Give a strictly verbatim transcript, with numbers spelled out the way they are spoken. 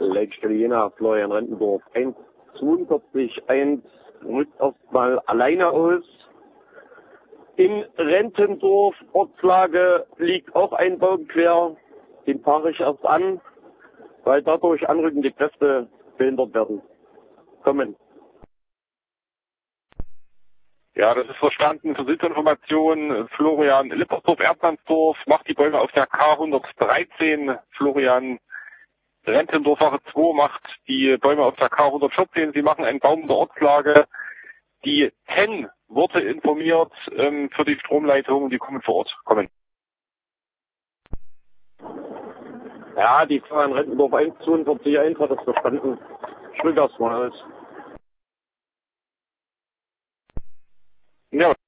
Leitstelle Florian Rentendorf eins zweiundvierzig eins rückt erstmal alleine aus. In Rentendorf, Ortslage, liegt auch ein Baum quer. Den fahre ich erst an, weil dadurch anrückende Kräfte behindert werden. Kommen. Ja, das ist verstanden. Für Sitzinformation, Florian Lippersdorf-Erdmannsdorf macht die Bäume auf der K hundertdreizehn. Florian Rentendorfer zwei macht die Bäume auf der K hundertvierzehn. Sie machen einen Baum der Ortslage. Die T E N wurde informiert ähm, für die Stromleitung. Die kommen vor Ort. Kommen. Ja, die Florian Rentendorf eins zweiundvierzig eins hat das verstanden. Ich will das mal aus. Ja.